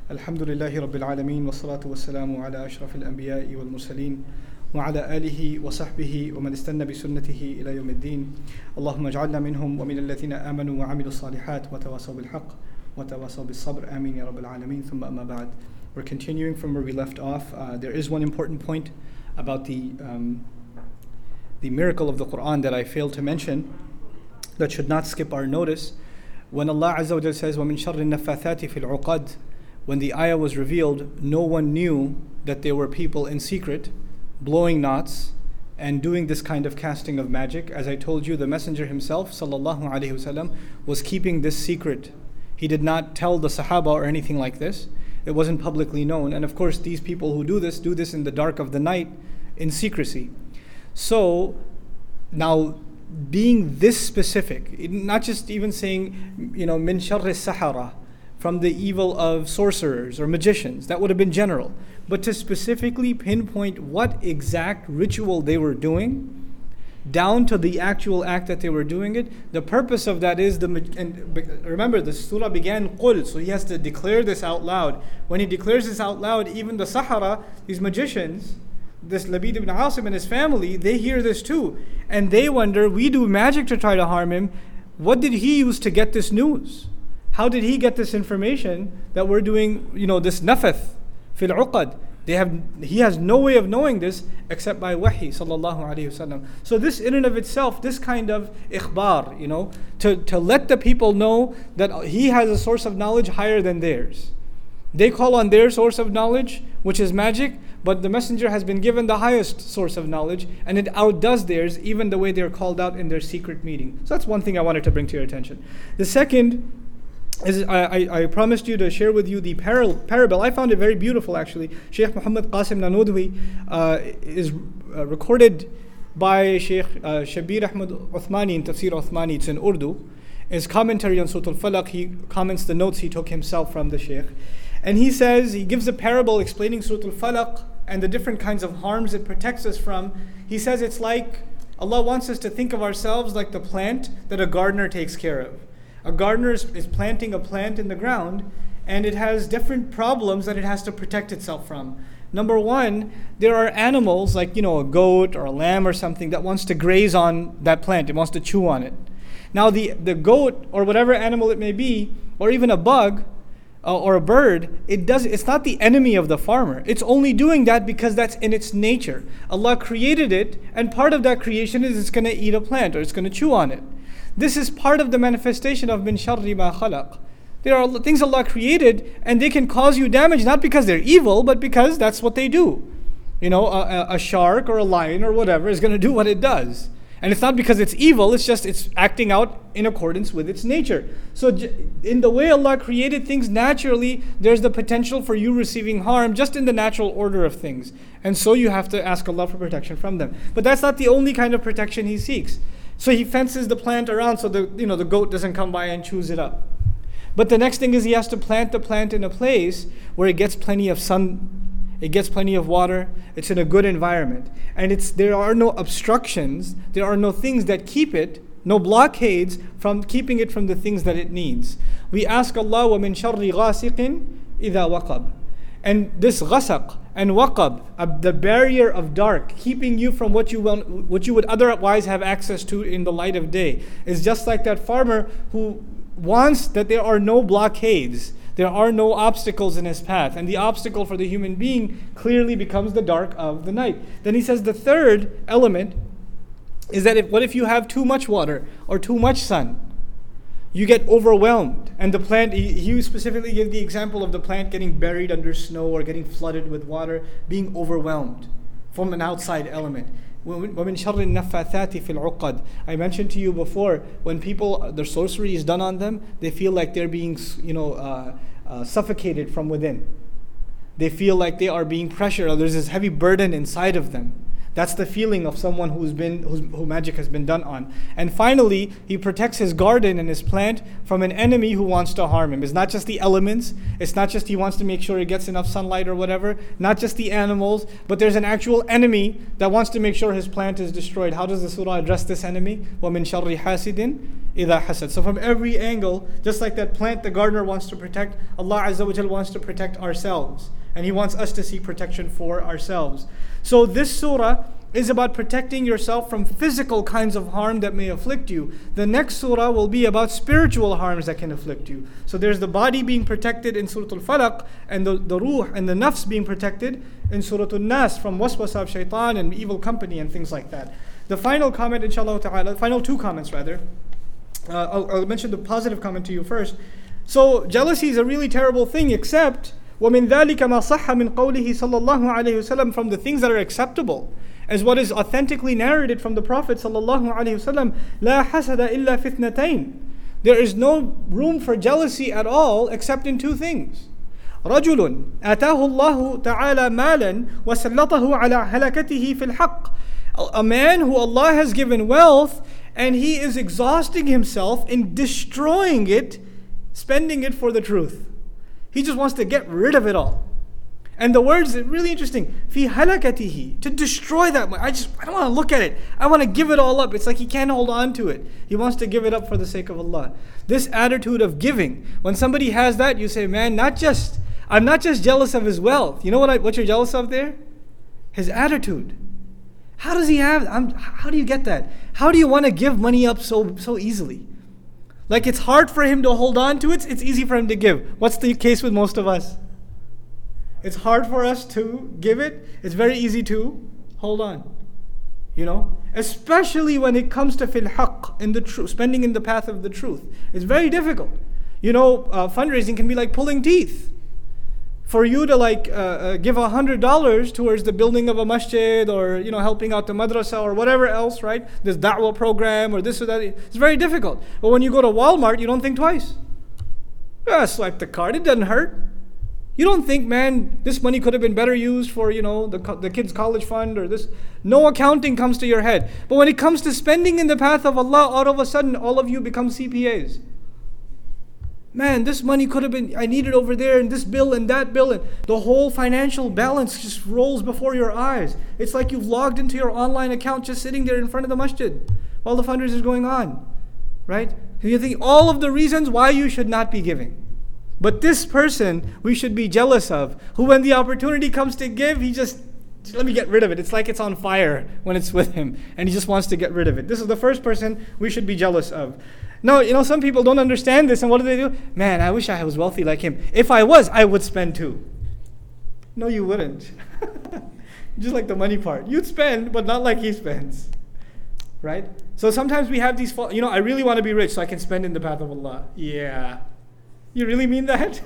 الحمد لله رب العالمين والصلاة والسلام على أشرف الأنبياء والمرسلين وعلى آله وصحبه ومن استنى بسنته إلى يوم الدين. اللهم اجعلنا منهم ومن الذين آمنوا وعملوا الصالحات وتواصوا بالحق وتواصوا بالصبر. آمين يا رب العالمين. ثم أما بعد. We're continuing from where we left off. There is one important point about the miracle of the Quran that I failed to mention that should not skip our notice. When Allah Azza wa Jalla says, وَمِن شَرِّ النَّفَّاثَاتِ فِي الْعُقَدِ, when the ayah was revealed, no one knew that there were people in secret blowing knots and doing this kind of casting of magic. As I told you, the Messenger himself, sallallahu alaihi wasallam, was keeping this secret. He did not tell the Sahaba or anything like this. It wasn't publicly known. And of course, these people who do this in the dark of the night in secrecy. So, now, being this specific, not just even saying, min sharri sahara, from the evil of sorcerers or magicians, that would have been general. But to specifically pinpoint what exact ritual they were doing, down to the actual act that they were doing it, the purpose of that is, and remember the surah began qul, so he has to declare this out loud. When he declares this out loud, even the Sahara, these magicians, this Labid ibn Asim and his family, they hear this too. And they wonder, we do magic to try to harm him. What did he use to get this news? How did he get this information that we're doing, this nafath fil uqad? He has no way of knowing this except by wahi, sallallahu alayhi wasallam. So this in and of itself, this kind of ikhbar, to let the people know that he has a source of knowledge higher than theirs. They call on their source of knowledge, which is magic, but the Messenger has been given the highest source of knowledge, and it outdoes theirs, even the way they're called out in their secret meeting. So that's one thing I wanted to bring to your attention. The second is, I promised you to share with you the parable. I found it very beautiful, actually. Sheikh Muhammad Qasim Nanodwi is recorded by Sheikh Shabir Ahmad Uthmani in Tafsir Uthmani. It's in Urdu. His commentary on Surah Al-Falaq, he comments the notes he took himself from the Sheikh. And he says, he gives a parable explaining Surah Al-Falaq and the different kinds of harms it protects us from. He says it's like Allah wants us to think of ourselves like the plant that a gardener takes care of. A gardener is planting a plant in the ground, and it has different problems that it has to protect itself from. Number one, there are animals like, a goat or a lamb or something that wants to graze on that plant. It wants to chew on it. Now the goat or whatever animal it may be, or even a bug or a bird, it's not the enemy of the farmer. It's only doing that because that's in its nature. Allah created it, and part of that creation is it's going to eat a plant or it's going to chew on it. This is part of the manifestation of min sharri ma khalaq. There are things Allah created, and they can cause you damage, not because they're evil, but because that's what they do. A shark or a lion or whatever is going to do what it does. And it's not because it's evil, it's acting out in accordance with its nature. So in the way Allah created things naturally, there's the potential for you receiving harm just in the natural order of things. And so you have to ask Allah for protection from them. But that's not the only kind of protection He seeks. So He fences the plant around so the goat doesn't come by and chews it up. But the next thing is He has to plant the plant in a place where it gets plenty of sun, it gets plenty of water, it's in a good environment. And there are no obstructions, there are no things that keep it, no blockades from keeping it from the things that it needs. We ask Allah, وَمِن شَرِّ غَاسِقٍ إِذَا وَقَبْ. And this ghasaq and waqab, the barrier of dark, keeping you from what you would otherwise have access to in the light of day, is just like that farmer who wants that there are no blockades, there are no obstacles in his path. And the obstacle for the human being clearly becomes the dark of the night. Then he says the third element is that what if you have too much water or too much sun? You get overwhelmed, and the plant, he specifically gave the example of the plant getting buried under snow or getting flooded with water, being overwhelmed from an outside element. وَمِن شَرِّ النَّفَّاثَاتِ فِي الْعُقَدِ. I mentioned to you before, when people, their sorcery is done on them, they feel like they're being suffocated from within. They feel like they are being pressured, or there's this heavy burden inside of them. That's the feeling of someone who magic has been done on. And finally, he protects his garden and his plant from an enemy who wants to harm him. It's not just the elements. It's not just he wants to make sure it gets enough sunlight or whatever. Not just the animals, but there's an actual enemy that wants to make sure his plant is destroyed. How does the surah address this enemy? وَمِن شَرِّ حَاسِدٍ إِذَا حَسَدَ. So from every angle, just like that plant the gardener wants to protect, Allah Azza wa Jal wants to protect ourselves. And He wants us to seek protection for ourselves. So this surah is about protecting yourself from physical kinds of harm that may afflict you. The next surah will be about spiritual harms that can afflict you. So there's the body being protected in Surah Al-Falaq, and the ruh and the nafs being protected in Surah Al-Nas from waswasa of shaitan and evil company and things like that. The final comment, inshallah ta'ala, final two comments rather. I'll mention the positive comment to you first. So jealousy is a really terrible thing, except وَمِن ذَلِكَ مَا صَحَّ مِن قَوْلِهِ صَلَّى اللَّهُ عَلَيْهِ وسلم, from the things that are acceptable, as what is authentically narrated from the Prophet sallallahu alaihi wasallam, لا حسد إلا في اثنتين. There is no room for jealousy at all except in two things. رجل آتاه الله تعالى مالا وسلطه على هلكته في الحق. A man who Allah has given wealth and he is exhausting himself in destroying it, spending it for the truth. He just wants to get rid of it all. And the words are really interesting. في هلكته, to destroy that. I don't want to look at it. I want to give it all up. It's like he can't hold on to it. He wants to give it up for the sake of Allah. This attitude of giving, when somebody has that, you say, man, I'm not just jealous of his wealth. You know what you're jealous of there? His attitude. How does he have? How do you get that? How do you want to give money up so easily? Like it's hard for him to hold on to it. It's easy for him to give. What's the case with most of us? It's hard for us to give it. It's very easy to hold on. You know, especially when it comes to fil haqq, in the truth, spending in the path of the truth. It's very difficult. You know, fundraising can be like pulling teeth. For you to give $100 towards the building of a masjid, or helping out the madrasa or whatever else, right? This da'wah program or this or that, it's very difficult. But when you go to Walmart, you don't think twice. Swipe the card, it doesn't hurt. You don't think, man, this money could have been better used for the kids' college fund or this. No accounting comes to your head. But when it comes to spending in the path of Allah, all of a sudden all of you become CPAs. Man, this money could have been, I need it over there, and this bill and that bill, and the whole financial balance just rolls before your eyes. It's like you've logged into your online account just sitting there in front of the masjid while the fundraiser is going on, right? And you think all of the reasons why you should not be giving. But this person we should be jealous of, who when the opportunity comes to give, he just let me get rid of it. It's like it's on fire when it's with him, and he just wants to get rid of it. This is the first person we should be jealous of. No, some people don't understand this, and what do? Man, I wish I was wealthy like him. If I was, I would spend too. No, you wouldn't. Just like the money part. You'd spend, but not like he spends. Right? So sometimes we have these, I really want to be rich so I can spend in the path of Allah. Yeah. You really mean that?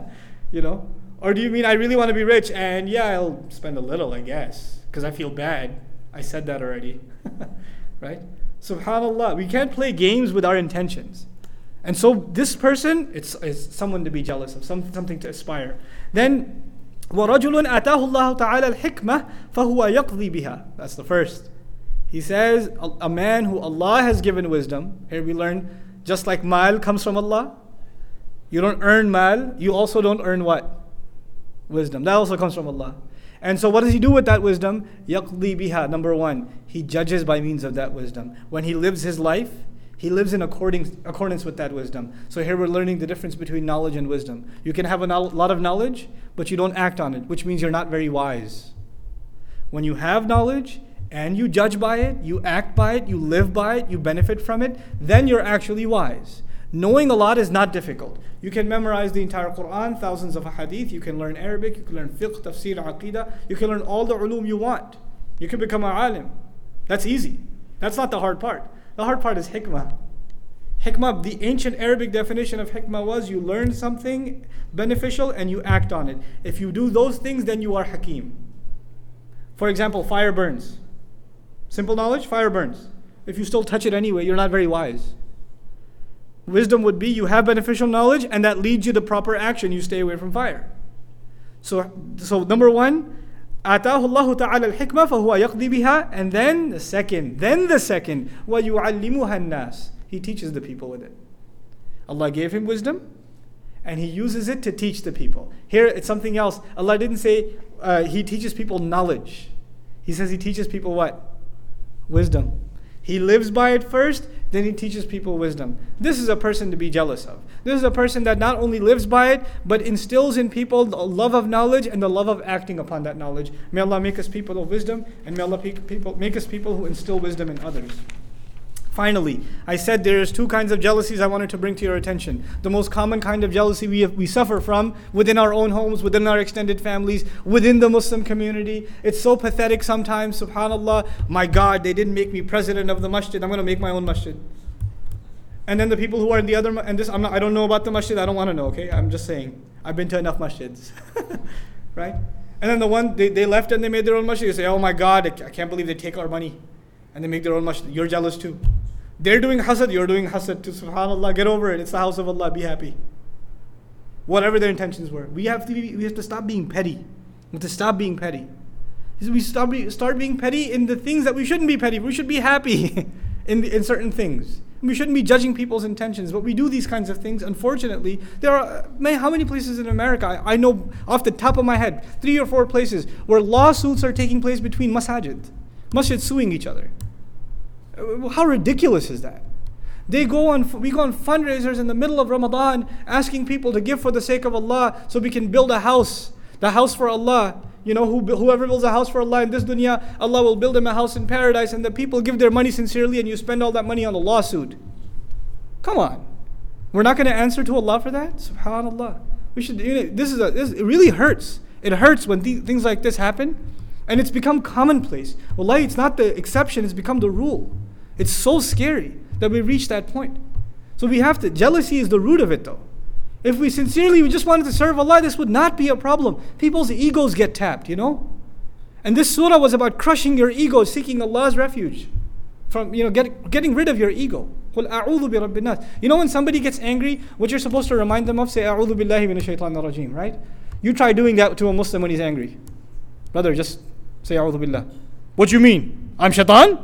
Or do you mean I really want to be rich and I'll spend a little, I guess, because I feel bad. I said that already. Right? SubhanAllah, we can't play games with our intentions. And so this person, it's someone to be jealous of, something to aspire. Then, وَرَجُلٌ آتَاهُ اللَّهُ تَعَالَى الْحِكْمَةِ فَهُوَ يَقْضِي بِهَا. That's the first. He says, a man who Allah has given wisdom. Here we learn, just like mal comes from Allah, you don't earn mal, you also don't earn what? Wisdom. That also comes from Allah. And so what does he do with that wisdom? يَقْضِي بِهَا. Number one, he judges by means of that wisdom. When he lives his life, he lives in accordance with that wisdom. So here we're learning the difference between knowledge and wisdom. You can have a lot of knowledge, but you don't act on it, which means you're not very wise. When you have knowledge and you judge by it, you act by it, you live by it, you benefit from it, then you're actually wise. Knowing a lot is not difficult. You can memorize the entire Quran, thousands of hadith, you can learn Arabic, you can learn fiqh, tafsir, aqidah, you can learn all the ulum you want. You can become an alim. That's easy. That's not the hard part. The hard part is hikmah. Hikmah, the ancient Arabic definition of hikmah was you learn something beneficial and you act on it. If you do those things, then you are hakim. For example, fire burns. Simple knowledge, fire burns. If you still touch it anyway, you're not very wise. Wisdom would be you have beneficial knowledge and that leads you to proper action. You stay away from fire. So number one, آتاه الله تعالى الحكمة فهو يقضي بها. And then the second, وَيُعَلِّمُهَا النَّاسِ. He teaches the people with it. Allah gave him wisdom and he uses it to teach the people. Here it's something else. Allah didn't say he teaches people knowledge. He says he teaches people what? Wisdom. He lives by it first, then he teaches people wisdom. This is a person to be jealous of. This is a person that not only lives by it, but instills in people the love of knowledge and the love of acting upon that knowledge. May Allah make us people of wisdom, and may Allah make us people who instill wisdom in others. Finally, I said there's two kinds of jealousies I wanted to bring to your attention. The most common kind of jealousy we suffer from within our own homes, within our extended families, within the Muslim community. It's so pathetic sometimes, subhanAllah. My God, they didn't make me president of the masjid. I'm going to make my own masjid. And then the people who are in the other, and this, I don't know about the masjid, I don't want to know, okay? I'm just saying, I've been to enough masjids, right? And then the one, they left and they made their own masjid. They say, oh my God, I can't believe they take our money. And they make their own masjid. You're jealous too. They're doing hasad, you're doing hasad too. SubhanAllah, get over it. It's the house of Allah, be happy. Whatever their intentions were. We have to stop being petty. We have to stop being petty. We start being petty in the things that we shouldn't be petty. We should be happy in certain things. We shouldn't be judging people's intentions, but we do these kinds of things. Unfortunately, there are how many places in America, I know off the top of my head, 3 or 4 places where lawsuits are taking place between masjids suing each other. How ridiculous is that? We go on fundraisers in the middle of Ramadan asking people to give for the sake of Allah so we can build a house, the house for Allah. You know, whoever builds a house for Allah in this dunya, Allah will build him a house in paradise, and the people give their money sincerely and you spend all that money on a lawsuit. Come on. We're not going to answer to Allah for that? SubhanAllah. We should, it really hurts. It hurts when things like this happen, and it's become commonplace. Wallahi, it's not the exception, it's become the rule. It's so scary that we reach that point. So we have to, jealousy is the root of it though. If we just wanted to serve Allah, this would not be a problem. People's egos get tapped, you know. And this surah was about crushing your ego, seeking Allah's refuge. From, getting rid of your ego. قُلْ أَعُوذُ بِرَبِّ النَّاسِ. You know when somebody gets angry, what you're supposed to remind them of, say, أَعُوذُ بِاللَّهِ مِنَ الشَّيْطَانِ الرَّجِيمِ, right? You try doing that to a Muslim when he's angry. Brother, just say أَعُوذُ بِاللَّهِ. What you mean? I'm shaitan?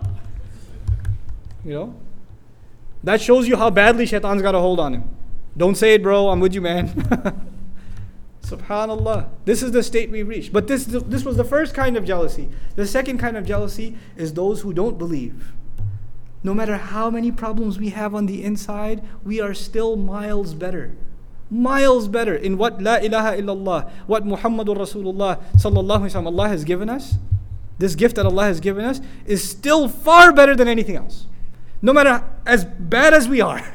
That shows you how badly shaitan's got a hold on him. Don't say it, bro. I'm with you, man. SubhanAllah. This is the state we reached. But this was the first kind of jealousy. The second kind of jealousy is those who don't believe. No matter how many problems we have on the inside, we are still miles better. Miles better in what La ilaha illallah, what Muhammadur Rasulullah sallallahu alaihi wasallam Allah has given us. This gift that Allah has given us is still far better than anything else. No matter as bad as we are,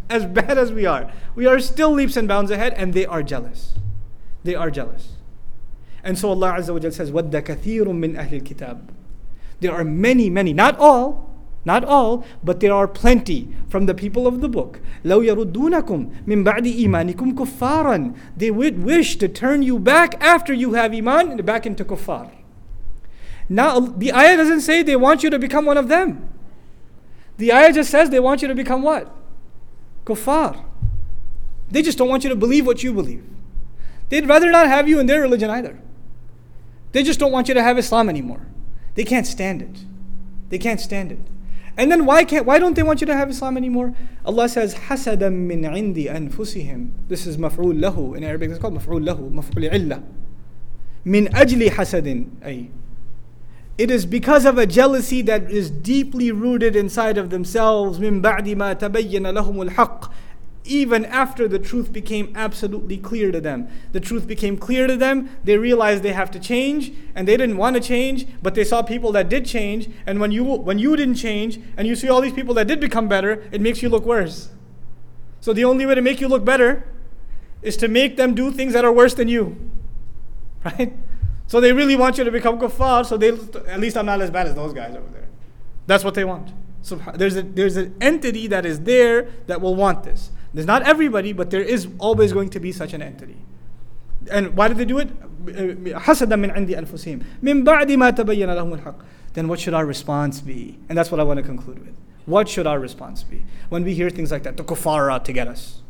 we are still leaps and bounds ahead, and they are jealous. They are jealous. And so Allah Azza wa Jalla says, وَدَّ كَثِيرٌ مِّنْ أَهْلِ الْكِتَابِ. There are many, not all, but there are plenty from the people of the book. لَوْ يَرُدُّونَكُمْ مِنْ بَعْدِ إِيمَانِكُمْ كُفَّارًا. They would wish to turn you back after you have iman, back into kuffar. Now, the ayah doesn't say they want you to become one of them. The ayah just says they want you to become what? Kuffar. They just don't want you to believe what you believe. They'd rather not have you in their religion either. They just don't want you to have Islam anymore. They can't stand it. They can't stand it. And then why don't they want you to have Islam anymore? Allah says, حَسَدًا مِّنْ عِنْدِ أَنفُسِهِمْ. This is مفعول له. In Arabic it's called مفعول له, مفعول عِلَّة. مِنْ أَجْلِ حَسَدٍ أي. It is because of a jealousy that is deeply rooted inside of themselves. مِن بَعْدِ مَا تَبَيَّنَ لَهُمُ الْحَقِّ. Even after the truth became absolutely clear to them. The truth became clear to them. They realized they have to change, and they didn't want to change, but they saw people that did change. And when you didn't change, and you see all these people that did become better, it makes you look worse. So the only way to make you look better is to make them do things that are worse than you. Right? So they really want you to become kuffar, so at least I'm not as bad as those guys over there. That's what they want. So there's an entity that is there that will want this. There's not everybody, but there is always going to be such an entity. And why did they do it? حَسَدًا مِّنْ عِنْدِ أَنفُسِهِمْ مِنْ بَعْدِ مَا تَبَيَّنَ لَهُمُ الْحَقِّ. Then what should our response be? And that's what I want to conclude with. What should our response be? When we hear things like that, the kuffar are out to get us.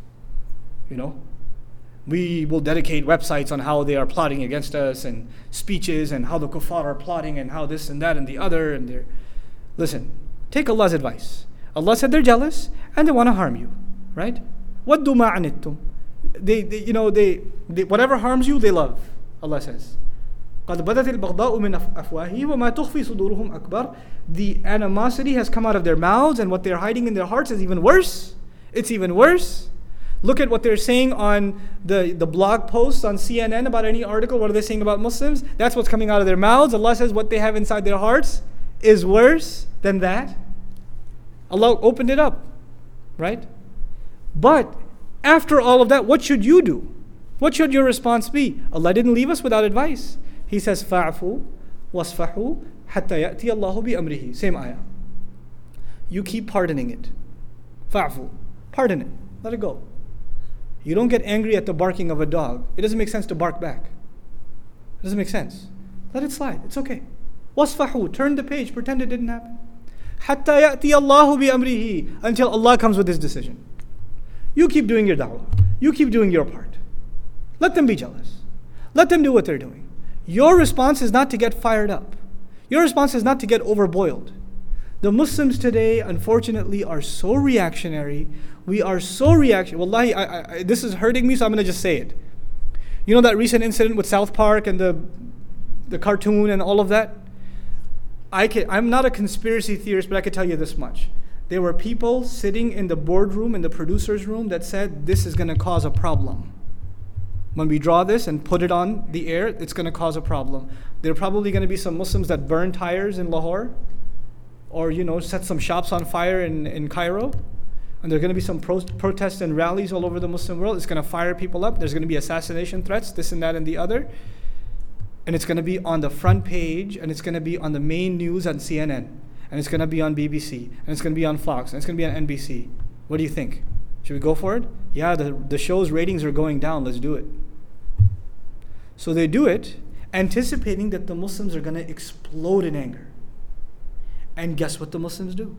We will dedicate websites on how they are plotting against us, and speeches, and how the kuffar are plotting, and how this and that and the other. Listen, take Allah's advice. Allah said they're jealous and they want to harm you, right? وَدُّوا مَا عَنِتُّمْ. They whatever harms you, they love. Allah says, قَدْ بَدَتِ الْبَغْضَاءُ مِنْ أَفْوَاهِهِمْ وَمَا تُخْفِي صُدُورُهُمْ أَكْبَرُ. The animosity has come out of their mouths, and what they're hiding in their hearts is even worse. It's even worse. Look at what they're saying on the blog posts on CNN about any article. What are they saying about Muslims? That's what's coming out of their mouths. Allah says what they have inside their hearts is worse than that. Allah opened it up, right? But after all of that, what should you do? What should your response be? Allah didn't leave us without advice. He says, فَاعْفُوا وَاصْفَحُوا حَتَّى يَأْتِيَ اللَّهُ بِأَمْرِهِ. Same ayah. You keep pardoning it. فَاعْفُوا. Pardon it. Let it go. You don't get angry at the barking of a dog. It doesn't make sense to bark back. It doesn't make sense. Let it slide. It's okay. وَاصْفَحُوا. Turn the page. Pretend it didn't happen. حَتَّى يَأْتِيَ اللَّهُ بِأَمْرِهِ. Until Allah comes with His decision. You keep doing your da'wah. You keep doing your part. Let them be jealous. Let them do what they're doing. Your response is not to get fired up. Your response is not to get overboiled. The Muslims today, unfortunately, are so reactionary. We are so reactionary. Wallahi, this is hurting me, so I'm going to just say it. You know that recent incident with South Park and the cartoon and all of that? I'm not a conspiracy theorist, but I can tell you this much. There were people sitting in the boardroom, in the producer's room, that said, this is going to cause a problem. When we draw this and put it on the air, it's going to cause a problem. There are probably going to be some Muslims that burn tires in Lahore, or set some shops on fire in Cairo, and there are going to be some protests and rallies all over the Muslim world. It's going to fire people up. There's going to be assassination threats, this and that and the other, and it's going to be on the front page, and it's going to be on the main news on CNN, and it's going to be on BBC, and it's going to be on Fox, and it's going to be on NBC. What do you think? Should we go for it? Yeah, the show's ratings are going down. Let's do it. So they do it, anticipating that the Muslims are going to explode in anger. And guess what the Muslims do?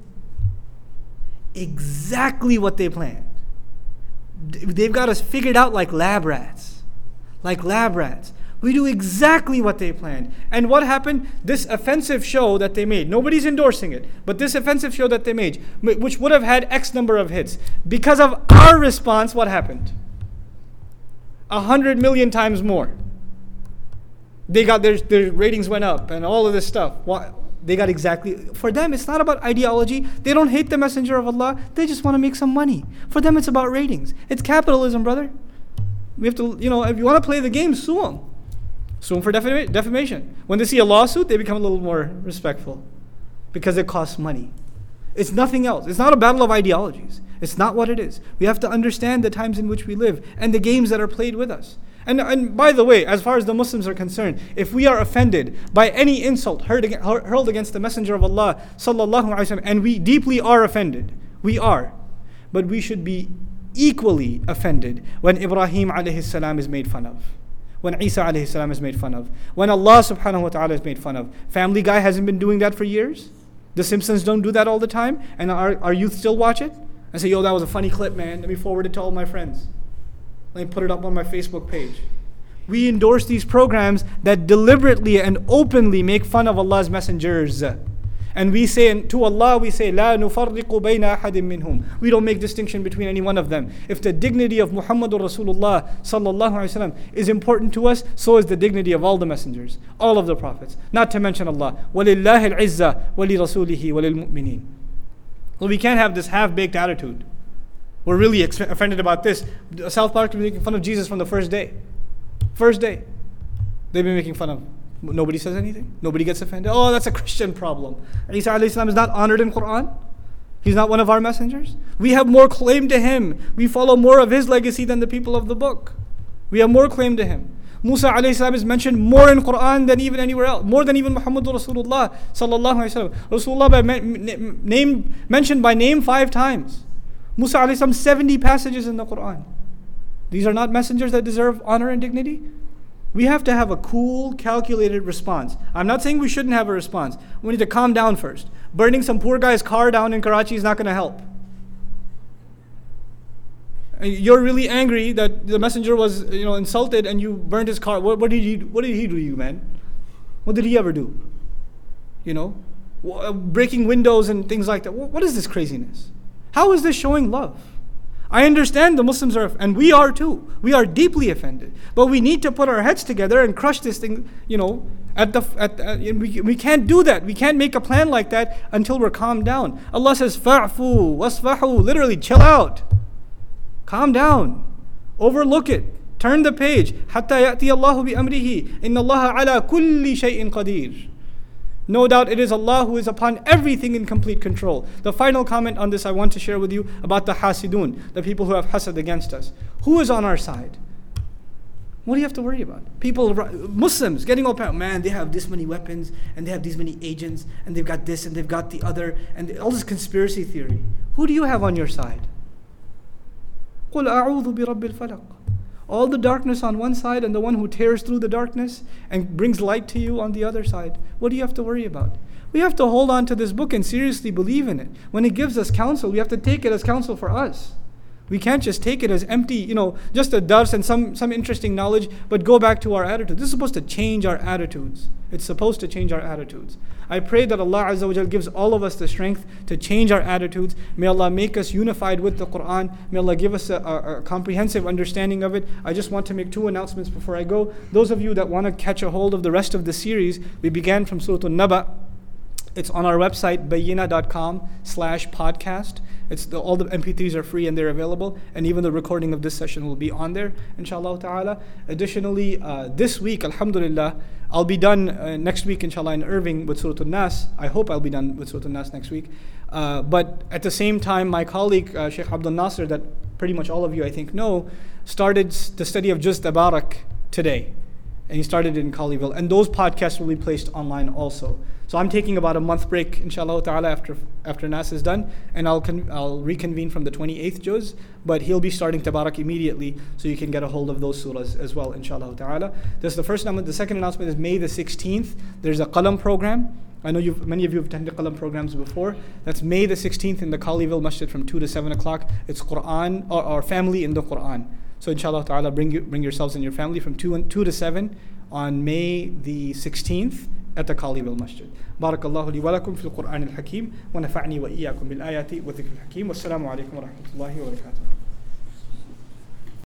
Exactly what they planned. They've got us figured out like lab rats. Like lab rats. We do exactly what they planned. And what happened? This offensive show that they made, nobody's endorsing it, but this offensive show that they made, which would have had X number of hits, because of our response, what happened? 100 million times more. They got their ratings went up and all of this stuff. They got exactly, for them it's not about ideology. They don't hate the Messenger of Allah. They just want to make some money. For them it's about ratings. It's capitalism, brother. We have to, if you want to play the game, sue them. Sue them for defamation. When they see a lawsuit, they become a little more respectful because it costs money. It's nothing else. It's not a battle of ideologies. It's not what it is. We have to understand the times in which we live and the games that are played with us. And by the way, as far as the Muslims are concerned, if we are offended by any insult hurled against the Messenger of Allah sallallahu alaihi wasallam, and we deeply are offended, we are, but we should be equally offended when Ibrahim alayhi salam is made fun of, when Isa alayhi salam is made fun of, when Allah subhanahu wa ta'ala is made fun of. Family Guy hasn't been doing that for years. The Simpsons don't do that all the time, and our youth still watch it and say, yo, that was a funny clip, man. Let me forward it to all my friends. Let me put it up on my Facebook page. We endorse these programs that deliberately and openly make fun of Allah's messengers. And we say, to Allah, we say, لا نفرق بين أحد منهم. We don't make distinction between any one of them. If the dignity of Muhammadur Rasulullah sallallahu alaihi wasallam is important to us, so is the dignity of all the messengers, all of the prophets. Not to mention Allah. وَلِلَّهِ الْعِزَّةِ وَلِرَسُولِهِ وَلِلْمُؤْمِنِينَ. Well, we can't have this half-baked attitude. We're really offended about this. South Park has been making fun of Jesus from the first day. First day. They've been making fun of. Nobody says anything. Nobody gets offended. Oh, that's a Christian problem. Isa alayhi salam is not honored in Quran. He's not one of our messengers. We have more claim to him. We follow more of his legacy than the people of the book. We have more claim to him. Musa alayhi salam is mentioned more in Quran than even anywhere else. More than even Muhammadur Rasulullah sallallahu alayhi wa sallam. Rasulullah mentioned by name 5 times. Musa alayhi salam 70 passages in the Quran. These are not messengers that deserve honor and dignity. We have to have a cool, calculated response. I'm not saying we shouldn't have a response. We need to calm down first. Burning some poor guy's car down in Karachi is not going to help. You're really angry that the messenger was, insulted and you burned his car. What did he do to you, man? What did he ever do? Breaking windows and things like that. What is this craziness? How is this showing love? I understand the Muslims are, and we are too. We are deeply offended. But we need to put our heads together and crush this thing, we can't do that. We can't make a plan like that until we're calmed down. Allah says, fa'fu wasfahu, literally chill out. Calm down. Overlook it. Turn the page. حَتَّى يَأْتِيَ اللَّهُ بِأَمْرِهِ إِنَّ اللَّهَ عَلَى كُلِّ شَيْءٍ قَدِيرٌ. No doubt it is Allah who is upon everything in complete control. The final comment on this I want to share with you about the hasidun, the people who have hasad against us. Who is on our side? What do you have to worry about? People, Muslims, getting all proud. Man, they have this many weapons, and they have these many agents, and they've got this, and they've got the other, and all this conspiracy theory. Who do you have on your side? قُلْ أَعُوذُ بِرَبِّ الْفَلَقِ. All the darkness on one side and the one who tears through the darkness and brings light to you on the other side. What do you have to worry about? We have to hold on to this book and seriously believe in it. When it gives us counsel, we have to take it as counsel for us. We can't just take it as empty, just a dars and some interesting knowledge, but go back to our attitude. This is supposed to change our attitudes. It's supposed to change our attitudes. I pray that Allah Azza wa Jal gives all of us the strength to change our attitudes. May Allah make us unified with the Quran. May Allah give us a comprehensive understanding of it. I just want to make two announcements before I go. Those of you that want to catch a hold of the rest of the series, we began from Surah An-Naba. It's on our website, bayyina.com/podcast. All the MP3s are free and they're available, and even the recording of this session will be on there, inshallah ta'ala. Additionally, this week, alhamdulillah, I'll be done next week, inshallah, in Irving with Surah An-Nas. I hope I'll be done with Surah An-Nas next week. But at the same time, my colleague, Sheikh Abdul Nasir, that pretty much all of you I think know, started the study of Juz Tabarak today. And he started it in Colleyville. And those podcasts will be placed online also. So I'm taking about a month break, inshallah ta'ala, after Nas is done. And I'll reconvene from the 28th juz. But he'll be starting Tabarak immediately, so you can get a hold of those surahs as well, inshallah ta'ala. That's the first announcement. The second announcement is May the 16th. There's a Qalam program. I know many of you have attended Qalam programs before. That's May the 16th in the Colleyville Masjid from 2 to 7 o'clock. It's Quran, or family in the Quran. So inshallah ta'ala, bring yourselves and your family from 2 to 7 on May the 16th at the Colleyville Masjid. Barakallahu li wa lakum fil Qur'an al-Hakim wa nafa'ni wa iyyakum bil ayati wa dhikr al-Hakim. Wassalamu alaikum wa rahmatullahi wa barakatuh.